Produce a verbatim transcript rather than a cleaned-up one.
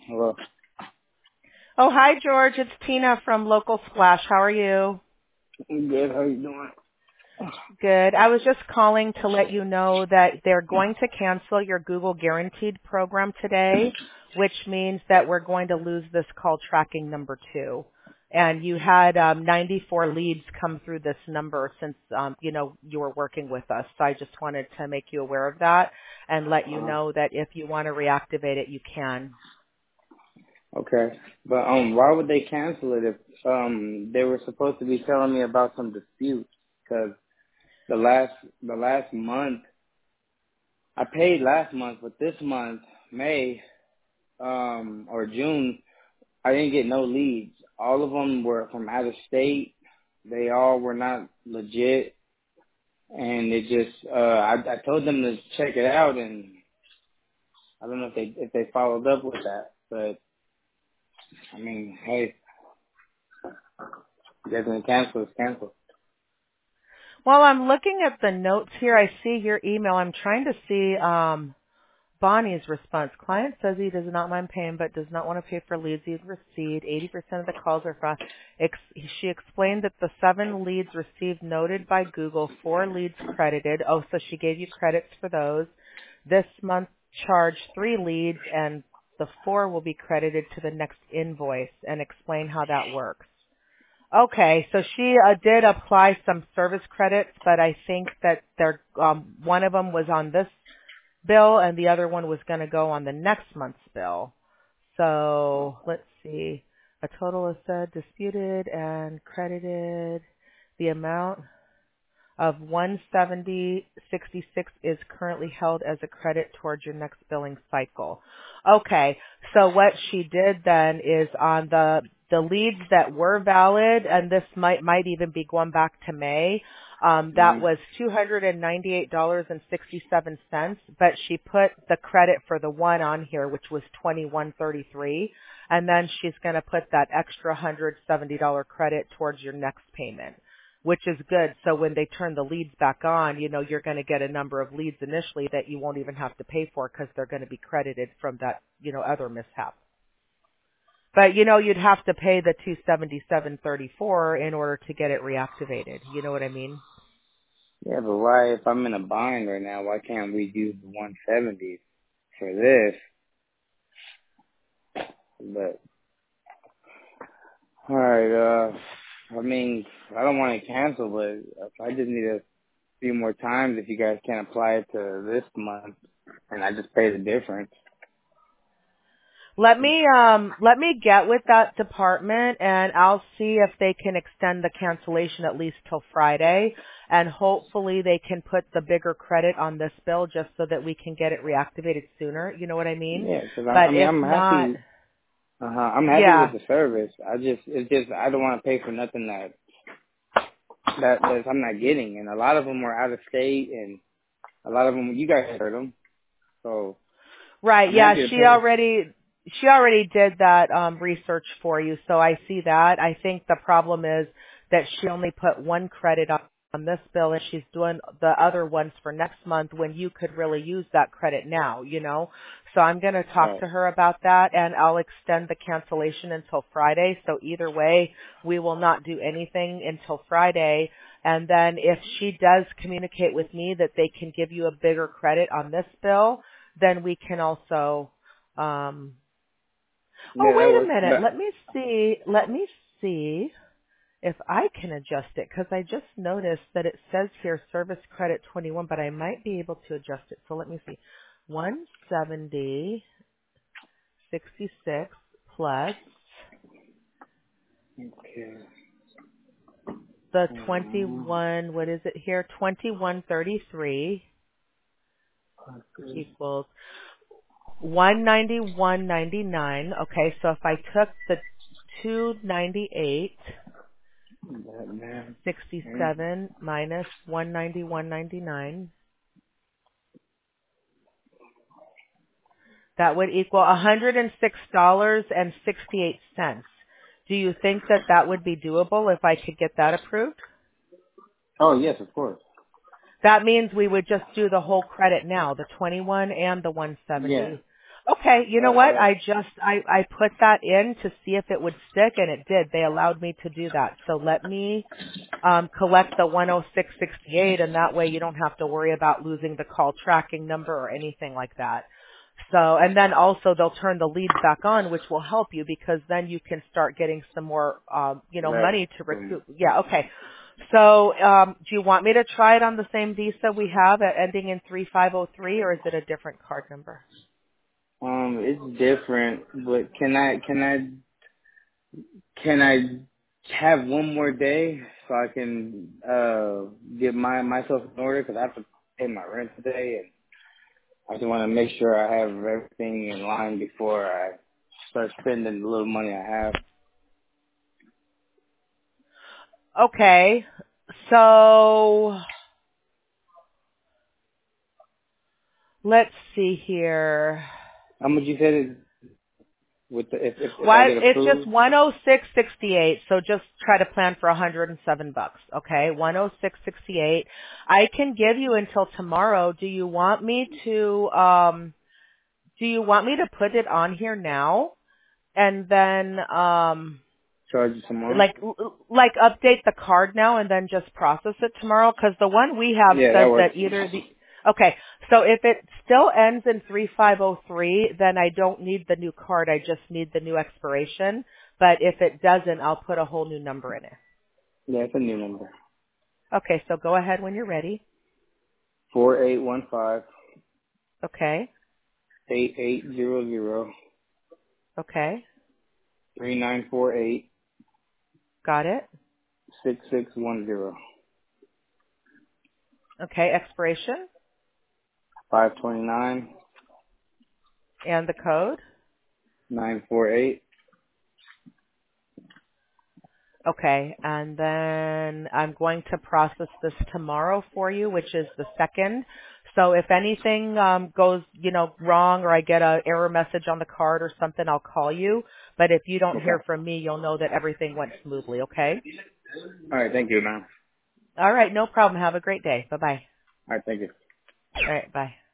Hello. Oh, hi, George. It's Tina from Local Splash. How are you? I'm good. How you doing? Good. I was just calling to let you know that they're going to cancel your Google Guaranteed program today, which means that we're going to lose this call tracking number two. And you had um, ninety-four leads come through this number since, um, you know, you were working with us. So I just wanted to make you aware of that and let you Uh, know that if you want to reactivate it, you can. okay. But um, why would they cancel it if um they were supposed to be telling me about some disputes? Because the last the last month I paid last month, but this month May um or June I didn't get no leads. All of them were from out of state. They all were not legit, and it just uh I, I told them to check it out, and I don't know if they if they followed up with that, but I mean, hey, you guys gonna cancel, it's cancel. Well, I'm looking at the notes here. I see your email. I'm trying to see um, Bonnie's response. Client says he does not mind paying, but does not want to pay for leads he's received. eighty percent of the calls are from. Ex- she explained that the seven leads received noted by Google, four leads credited. Oh, so she gave you credits for those. This month charged three leads, and the four will be credited to the next invoice, and explain how that works. Okay, so she uh, did apply some service credits, but I think that they're, um, one of them was on this bill and the other one was going to go on the next month's bill. So let's see, a total is said disputed and credited. The amount of one seventy sixty-six is currently held as a credit towards your next billing cycle. Okay, so what she did then is on the the leads that were valid, and this might might even be going back to May, um, that Mm-hmm. was two hundred ninety-eight dollars and sixty-seven cents, but she put the credit for the one on here, which was twenty-one thirty-three, and then she's going to put that extra one hundred seventy dollars credit towards your next payment, which is good. So when they turn the leads back on, you know, you're going to get a number of leads initially that you won't even have to pay for because they're going to be credited from that, you know, other mishap. But, you know, you'd have to pay the two seventy-seven thirty-four in order to get it reactivated. You know what I mean? Yeah, but why, if I'm in a bind right now, why can't we use the one seventy for this? But, alright, uh, I mean, I don't want to cancel, but I just need a few more times if you guys can apply it to this month, and I just pay the difference. Let me um let me get with that department and I'll see if they can extend the cancellation at least till Friday, and hopefully they can put the bigger credit on this bill just so that we can get it reactivated sooner. You know what I mean? Yeah, because I, I But mean, if I'm not, happy. Uh huh. I'm happy with yeah. the service. I just, it's just, I don't want to pay for nothing that that that I'm not getting, and a lot of them were out of state, and a lot of them you guys heard them. So Right, I'm yeah, happy to she pay. already she already did that um research for you, so I see that. I think the problem is that she only put one credit on, on this bill and she's doing the other ones for next month when you could really use that credit now, you know. So I'm going to talk Right. to her about that and I'll extend the cancellation until Friday. So either way, we will not do anything until Friday. And then if she does communicate with me that they can give you a bigger credit on this bill, then we can also, um, oh, Yeah, that wait a works. minute. But Let me see. Let me see if I can adjust it because I just noticed that it says here service credit twenty-one, but I might be able to adjust it. So let me see. one seventy sixty-six plus okay. the Um, twenty-one, what is it here? twenty-one thirty-three okay. equals one ninety-one ninety-nine. Okay, so if I took the two ninety-eight That man. sixty-seven minus one ninety-one ninety-nine, that would equal one hundred six dollars and sixty-eight cents. Do you think that that would be doable if I could get that approved? Oh yes, of course. That means we would just do the whole credit now, the twenty-one and the Yeah. one seventy. Okay, you know what? Uh, I just I I put that in to see if it would stick, and it did. They allowed me to do that. So let me um, collect the one oh six sixty-eight, and that way you don't have to worry about losing the call tracking number or anything like that. So, and then also they'll turn the leads back on, which will help you because then you can start getting some more, um, you know, right. money to recoup. Yeah, okay. So, um, do you want me to try it on the same Visa we have at ending in three five oh three, or is it a different card number? Um, it's different, but can I can I can I have one more day so I can uh get my myself in order because I have to pay my rent today, and I just want to make sure I have everything in line before I start spending the little money I have. Okay. So, let's see here. How much you said it with the, if if if I Why get it's just approved? one oh six sixty-eight, so just try to plan for one hundred seven bucks, okay? one oh six sixty-eight. I can give you until tomorrow. Do you want me to um do you want me to put it on here now and then um Charge you tomorrow? like like update the card now and then just process it tomorrow? Because the one we have Yeah, that says works. that either the okay, so if it still ends in three five oh three, then I don't need the new card. I just need the new expiration. But if it doesn't, I'll put a whole new number in it. Yeah, it's a new number. Okay, so go ahead when you're ready. Four eight one five Okay, eight eight zero zero okay, three nine four eight got it. six six one zero Okay, expiration five twenty nine and the code. nine four eight. Okay, and then I'm going to process this tomorrow for you, which is the second. So if anything um, goes, you know, wrong or I get a error message on the card or something, I'll call you. But if you don't Okay. hear from me, you'll know that everything went smoothly, okay? All right. Thank you, man. All right, no problem. Have a great day. Bye-bye. All right. Thank you. All right, bye.